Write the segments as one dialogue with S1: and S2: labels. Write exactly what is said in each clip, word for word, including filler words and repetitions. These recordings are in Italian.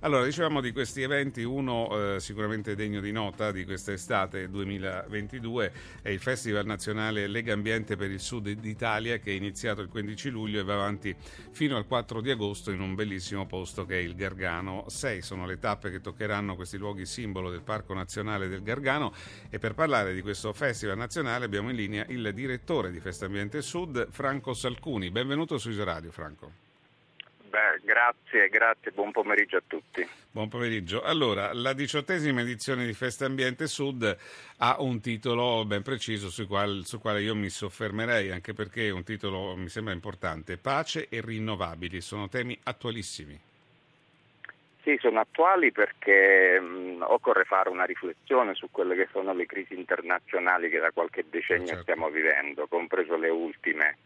S1: Allora, dicevamo di questi eventi, uno eh, sicuramente degno di nota di quest'estate duemilaventidue è il Festival Nazionale Lega Ambiente per il Sud d'Italia, che è iniziato il quindici luglio e va avanti fino al quattro di agosto in un bellissimo posto che è il Gargano. Sei sono le tappe che toccheranno questi luoghi simbolo del Parco Nazionale del Gargano, e per parlare di questo Festival Nazionale abbiamo in linea il direttore di Festambiente Sud, Franco Salcuni. Benvenuto su Isoradio, Franco.
S2: Beh, grazie, grazie, buon pomeriggio a tutti.
S1: Buon pomeriggio. Allora, la diciottesima edizione di Festambiente Sud ha un titolo ben preciso sul quale, sul quale io mi soffermerei, anche perché è un titolo mi sembra importante: pace e rinnovabili. Sono temi attualissimi.
S2: Sì, sono attuali perché mh, occorre fare una riflessione su quelle che sono le crisi internazionali che da qualche decennio
S1: certo.
S2: stiamo vivendo, compreso le ultime.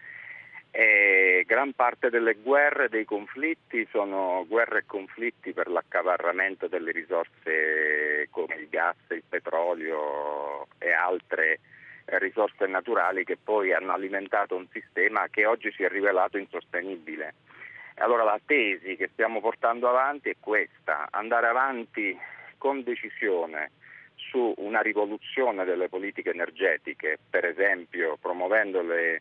S2: E gran parte delle guerre e dei conflitti sono guerre e conflitti per l'accaparramento delle risorse come il gas, il petrolio e altre risorse naturali che poi hanno alimentato un sistema che oggi si è rivelato insostenibile. Allora la tesi che stiamo portando avanti è questa: andare avanti con decisione su una rivoluzione delle politiche energetiche, per esempio promuovendo le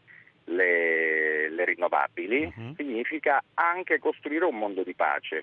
S2: Le, le rinnovabili, uh-huh. significa anche costruire un mondo di pace.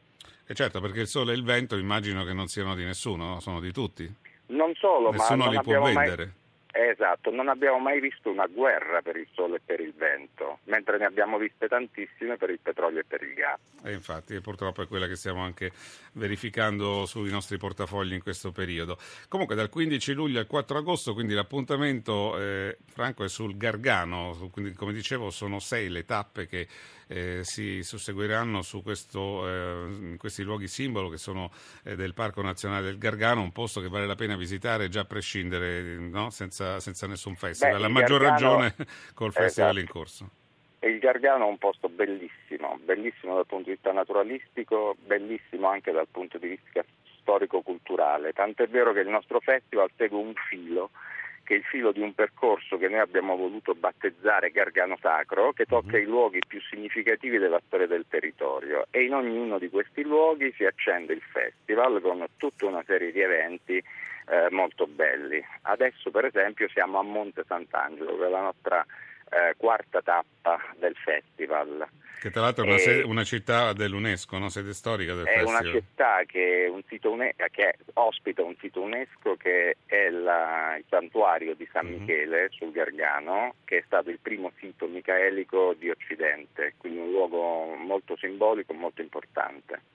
S1: E certo, perché il sole e il vento immagino che non siano di nessuno, no? Sono di tutti.
S2: Non solo,
S1: nessuno
S2: ma
S1: li
S2: non
S1: può vendere.
S2: Mai... Esatto, non abbiamo mai visto una guerra per il sole e per il vento, mentre ne abbiamo viste tantissime per il petrolio e per il gas.
S1: E infatti purtroppo è quella che stiamo anche verificando sui nostri portafogli in questo periodo. Comunque dal quindici luglio al quattro agosto, quindi l'appuntamento, eh, Franco, è sul Gargano. Quindi, come dicevo, sono sei le tappe che eh, si susseguiranno su questo, eh, in questi luoghi simbolo che sono eh, del Parco Nazionale del Gargano, un posto che vale la pena visitare già a prescindere, no? senza, senza nessun festival.
S2: Beh,
S1: a maggior
S2: Gargano...
S1: ragione col festival
S2: esatto.
S1: in corso.
S2: Il Gargano è un posto bellissimo, bellissimo dal punto di vista naturalistico, bellissimo anche dal punto di vista storico-culturale, tant'è vero che il nostro festival segue un filo, che è il filo di un percorso che noi abbiamo voluto battezzare Gargano Sacro, che tocca mm-hmm. i luoghi più significativi della storia del territorio, e in ognuno di questi luoghi si accende il festival con tutta una serie di eventi eh, molto belli. Adesso per esempio siamo a Monte Sant'Angelo, che è la nostra Eh, quarta tappa del festival.
S1: Che tra l'altro è una, sede, una città dell'UNESCO, no? Sede storica del
S2: è
S1: festival.
S2: È una città che, un sito une, che ospita un sito UNESCO che è la, il santuario di San mm-hmm. Michele sul Gargano, che è stato il primo sito micaelico di Occidente, quindi un luogo molto simbolico, molto importante.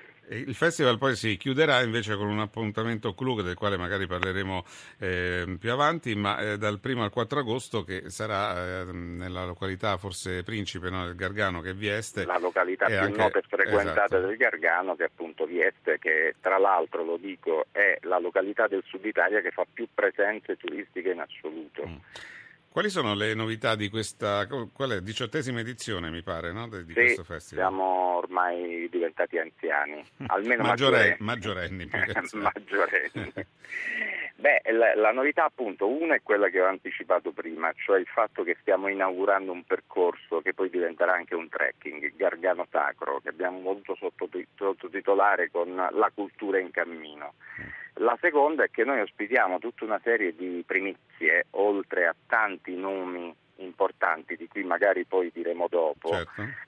S1: Il festival poi si chiuderà invece con un appuntamento clou del quale magari parleremo eh, più avanti, ma eh, dal primo al quattro agosto, che sarà eh, nella località forse principe, no, del Gargano, che è Vieste.
S2: La località più
S1: anche...
S2: nota e frequentata
S1: esatto.
S2: del Gargano, che è appunto Vieste, che tra l'altro, lo dico, è la località del Sud Italia che fa più presenze turistiche in assoluto.
S1: Mm. Quali sono le novità di questa, qual è, diciottesima edizione mi pare, no? di, di
S2: sì,
S1: questo festival?
S2: Siamo ormai diventati anziani, almeno
S1: Maggiore,
S2: maggiorenni.
S1: maggiorenni.
S2: maggiorenni. Beh, la, la novità appunto, una è quella che ho anticipato prima, cioè il fatto che stiamo inaugurando un percorso che poi diventerà anche un trekking, il Gargano Sacro, che abbiamo voluto sottotitolare con La cultura in cammino. La seconda è che noi ospitiamo tutta una serie di primizie, oltre a tanti nomi importanti di cui magari poi diremo dopo.
S1: Certo.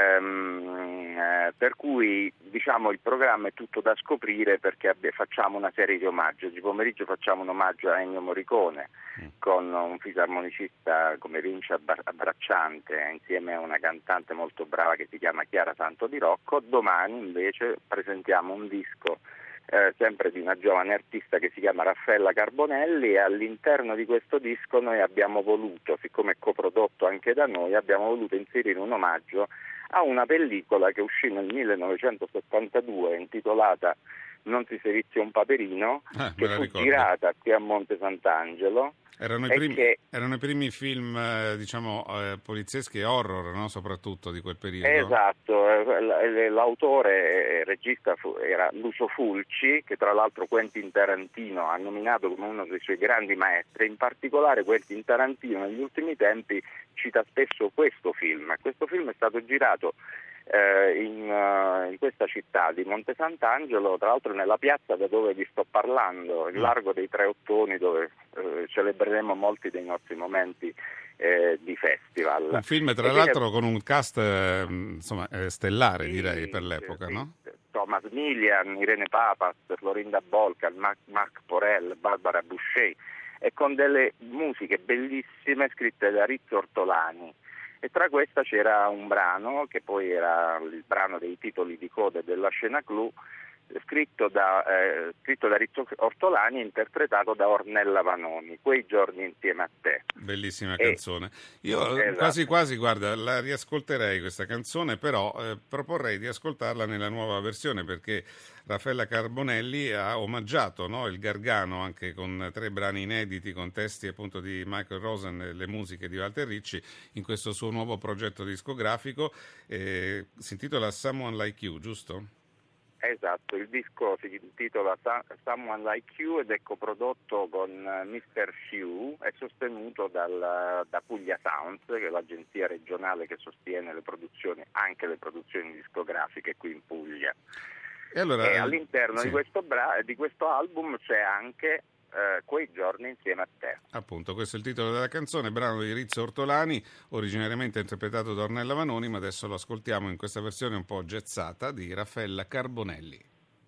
S2: Ehm, eh, per cui diciamo il programma è tutto da scoprire, perché abbi- facciamo una serie di omaggi. Oggi pomeriggio facciamo un omaggio a Ennio Morricone mm. con un fisarmonicista come Vince Abbracciante insieme a una cantante molto brava che si chiama Chiara Santo di Rocco. Domani invece presentiamo un disco Eh, sempre di una giovane artista che si chiama Raffaella Carbonelli, e all'interno di questo disco noi abbiamo voluto, siccome è coprodotto anche da noi, abbiamo voluto inserire un omaggio a una pellicola che uscì nel millenovecentosettantadue intitolata Non si servizia un paperino,
S1: ah,
S2: che fu
S1: ricordo.
S2: girata qui a Monte Sant'Angelo.
S1: Erano i, primi, che... erano i primi film, eh, diciamo, eh, polizieschi e horror, no? Soprattutto di quel periodo.
S2: Esatto, l'autore e regista era Lucio Fulci, che tra l'altro Quentin Tarantino ha nominato come uno dei suoi grandi maestri. In particolare Quentin Tarantino negli ultimi tempi cita spesso questo film. Questo film è stato girato eh, in, uh, in questa città di Monte Sant'Angelo, tra l'altro nella piazza da dove vi sto parlando, il Largo dei Tre Ottoni, dove eh, celebreremo molti dei nostri momenti eh, di festival.
S1: Un film tra
S2: e
S1: l'altro
S2: quindi,
S1: con un cast eh, insomma, eh, stellare,
S2: sì,
S1: direi, per l'epoca,
S2: sì,
S1: no?
S2: Thomas Milian, Irene Papas, Florinda Bolkan, Marc, Marc Porel, Barbara Boucher, e con delle musiche bellissime scritte da Rizzo Ortolani. E tra questa c'era un brano, che poi era il brano dei titoli di coda della scena clou, scritto da, eh, scritto da Rizzo Ortolani e interpretato da Ornella Vanoni, Quei giorni insieme a te.
S1: Bellissima
S2: E,
S1: canzone. Io
S2: esatto.
S1: quasi quasi, guarda, la riascolterei questa canzone, però eh, proporrei di ascoltarla nella nuova versione, perché Raffaella Carbonelli ha omaggiato, no, il Gargano anche con tre brani inediti, con testi appunto di Michael Rosen e le musiche di Walter Ricci, in questo suo nuovo progetto discografico. Eh, si intitola Someone Like You, giusto?
S2: Esatto, il disco si intitola Someone Like You ed è coprodotto con mister Few, è sostenuto dal, da Puglia Sounds, che è l'agenzia regionale che sostiene le produzioni, anche le produzioni discografiche qui in Puglia.
S1: E, allora,
S2: e all'interno
S1: sì.
S2: di, questo bra- di questo album c'è anche eh, Quei giorni insieme a te.
S1: Appunto, questo è il titolo della canzone, brano di Rizzo Ortolani, originariamente interpretato da Ornella Vanoni, ma adesso lo ascoltiamo in questa versione un po' jazzata di Raffaella Carbonelli.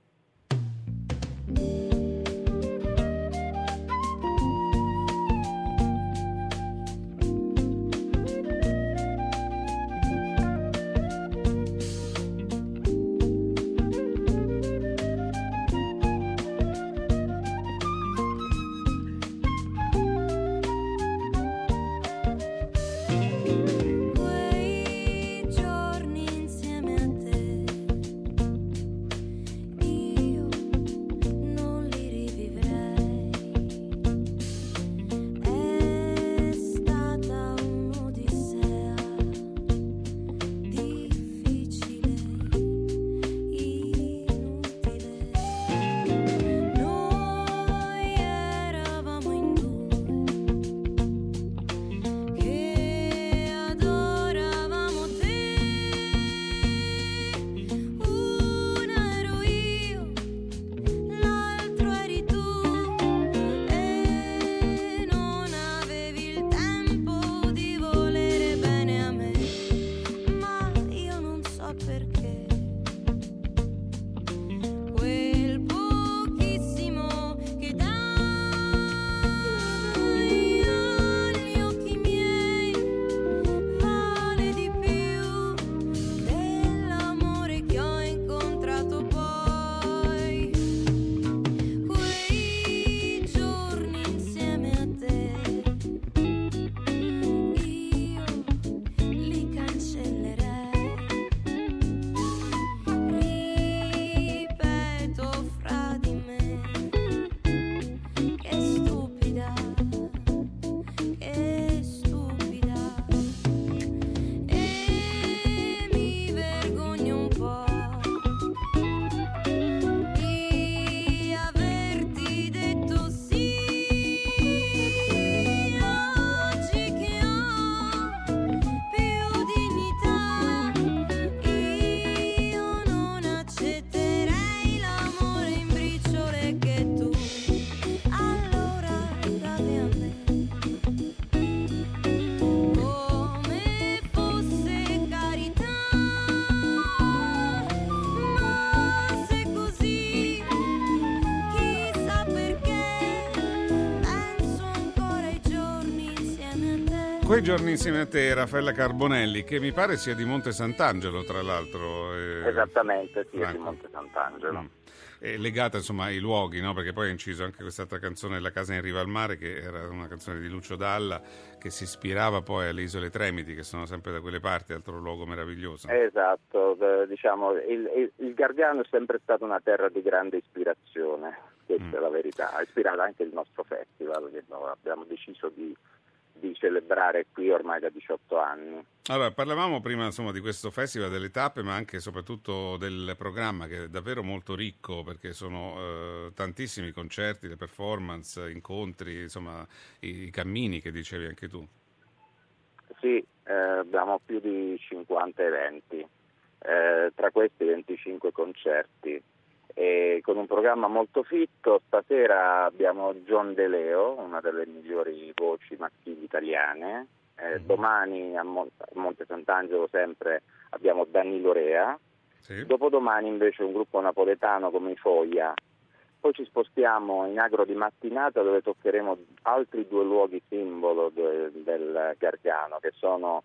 S1: Quei giorni insieme a te, Raffaella Carbonelli, che mi pare sia di Monte Sant'Angelo, tra l'altro. Eh,
S2: Esattamente, sì, è di
S1: Franco.
S2: Monte Sant'Angelo.
S1: Mm. È legata insomma ai luoghi, no? Perché poi ha inciso anche quest'altra canzone, La casa in riva al mare, che era una canzone di Lucio Dalla, che si ispirava poi alle Isole Tremiti, che sono sempre da quelle parti, altro luogo meraviglioso.
S2: Esatto, eh, diciamo, il, il, il Gargano è sempre stata una terra di grande ispirazione, questa mm. è la verità, ha ispirato anche il nostro festival, che no, abbiamo deciso di di celebrare qui ormai da diciotto anni.
S1: Allora, parlavamo prima insomma di questo festival, delle tappe, ma anche e soprattutto del programma, che è davvero molto ricco, perché sono eh, tantissimi concerti, le performance, incontri, insomma i, i cammini che dicevi anche tu.
S2: Sì, eh, abbiamo più di cinquanta eventi. eh, tra questi venticinque concerti. E con un programma molto fitto, stasera abbiamo John De Leo, una delle migliori voci maschili italiane, eh, mm-hmm. domani a, Mon- a Monte Sant'Angelo sempre abbiamo Danilo Rea, sì. Dopodomani invece un gruppo napoletano come i Foia. Poi ci spostiamo in Agro di mattinata dove toccheremo altri due luoghi simbolo de- del Gargano, che sono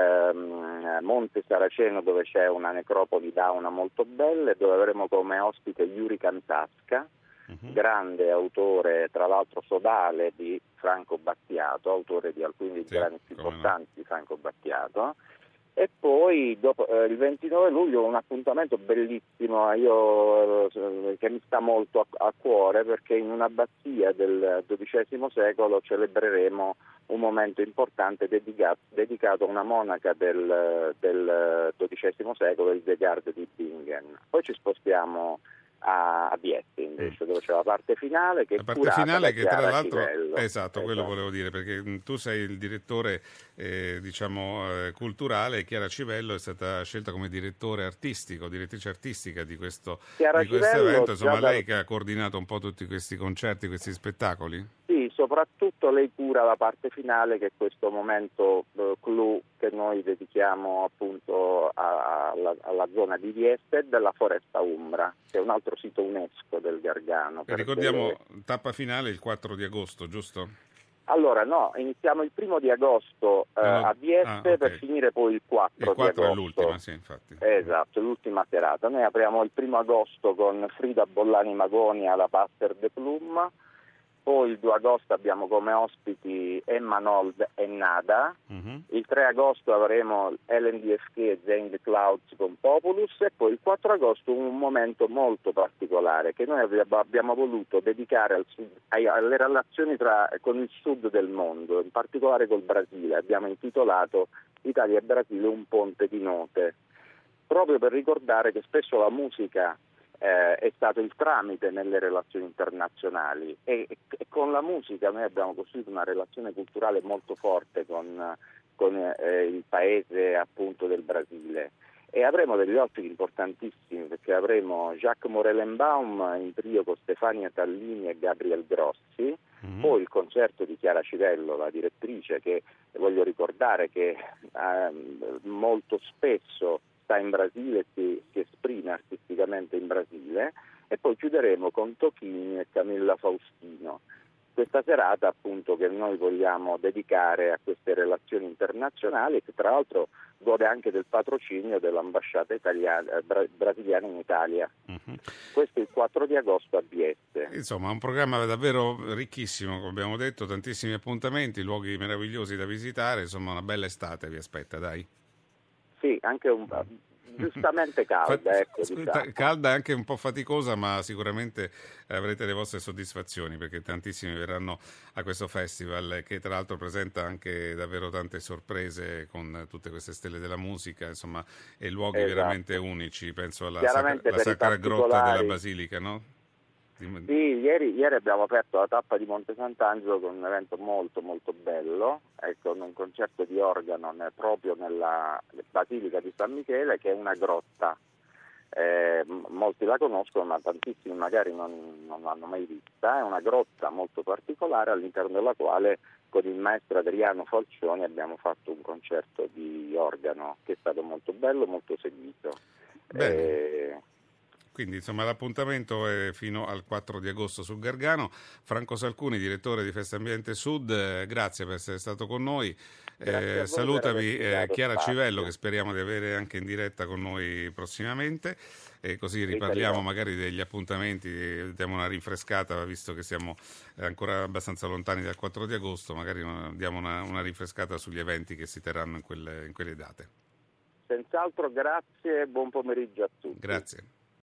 S2: ehm, Monte Saraceno, dove c'è una necropoli dauna molto bella, e dove avremo come ospite Yuri Kantaska, uh-huh. grande autore, tra l'altro sodale di Franco Battiato, autore di alcuni dei sì, brani più importanti no. di Franco Battiato. E poi dopo, eh, il ventinove luglio un appuntamento bellissimo io, eh, che mi sta molto a, a cuore, perché in un'abbazia del dodicesimo secolo celebreremo un momento importante dedicato, dedicato a una monaca del, del dodicesimo secolo, il Zegard di Bingen. Poi ci spostiamo a, a Vieste invece, mm. dove c'è la parte finale che
S1: la
S2: è
S1: parte
S2: curata
S1: finale
S2: da
S1: che
S2: Chiara
S1: tra l'altro
S2: Civello.
S1: esatto,
S2: esatto,
S1: quello volevo dire, perché mh, tu sei il direttore eh, diciamo eh, culturale, e Chiara Civello è stata scelta come direttore artistico, direttrice artistica di questo, di questo evento, insomma lei da... che ha coordinato un po' tutti questi concerti, questi spettacoli?
S2: Sì, soprattutto lei cura la parte finale, che è questo momento eh, clou che noi dedichiamo appunto a, alla, alla zona di Vieste, della Foresta Umbra, che è un altro sito UNESCO del Gargano.
S1: E ricordiamo, delle... tappa finale il quattro di agosto, giusto?
S2: Allora no, iniziamo il primo di agosto eh, no, no. a Vieste, ah, okay. per finire poi il quattro,
S1: il quattro
S2: di agosto.
S1: È l'ultima, sì, infatti.
S2: Esatto, l'ultima serata. Noi apriamo il primo agosto con Frida Bollani Magoni alla Passer de Plum. Poi il due agosto abbiamo come ospiti Emma Nold e Nada, uh-huh. il tre agosto avremo Ellen D F K e Zane the Clouds con Populus, e poi il quattro agosto un momento molto particolare che noi abbiamo voluto dedicare al sud, alle relazioni tra, con il sud del mondo, in particolare col Brasile. Abbiamo intitolato Italia e Brasile un ponte di note, proprio per ricordare che spesso la musica Eh, è stato il tramite nelle relazioni internazionali, e, e con la musica noi abbiamo costruito una relazione culturale molto forte con, con eh, il paese appunto del Brasile, e avremo degli ospiti importantissimi, perché avremo Jacques Morelenbaum in trio con Stefania Tallini e Gabriel Grossi, mm-hmm. poi il concerto di Chiara Civello, la direttrice, che voglio ricordare che eh, molto spesso sta in Brasile, si, si esprime artisticamente in Brasile, e poi chiuderemo con Tocchini e Camilla Faustino. Questa serata appunto che noi vogliamo dedicare a queste relazioni internazionali, che tra l'altro gode anche del patrocinio dell'ambasciata italiana, bra- brasiliana in Italia. Uh-huh. Questo è il quattro di agosto a Vieste.
S1: Insomma, un programma davvero ricchissimo, come abbiamo detto, tantissimi appuntamenti, luoghi meravigliosi da visitare, insomma una bella estate vi aspetta, dai.
S2: Sì, anche un giustamente calda, ecco,
S1: diciamo. Calda e anche un po' faticosa, ma sicuramente avrete le vostre soddisfazioni, perché tantissimi verranno a questo festival, che tra l'altro presenta anche davvero tante sorprese con tutte queste stelle della musica, insomma, e luoghi esatto. veramente unici. Penso alla sacra, la Sacra Grotta della Basilica, no?
S2: Sì, ieri, ieri abbiamo aperto la tappa di Monte Sant'Angelo con un evento molto molto bello, ecco, un concerto di organo nel, proprio nella Basilica di San Michele, che è una grotta. Eh, molti la conoscono, ma tantissimi magari non, non l'hanno mai vista. È una grotta molto particolare, all'interno della quale con il maestro Adriano Falcioni abbiamo fatto un concerto di organo che è stato molto bello, molto seguito.
S1: Eh, Quindi insomma l'appuntamento è fino al quattro di agosto sul Gargano. Franco Salcuni, direttore di Festa Ambiente Sud, eh, grazie per essere stato con noi. Eh, salutami eh, Chiara spazio. Civello, che speriamo di avere anche in diretta con noi prossimamente, e così riparliamo magari degli appuntamenti, diamo una rinfrescata, visto che siamo ancora abbastanza lontani dal quattro di agosto, magari diamo una, una rinfrescata sugli eventi che si terranno in quelle, in quelle date.
S2: Senz'altro, grazie e buon pomeriggio a tutti.
S1: Grazie.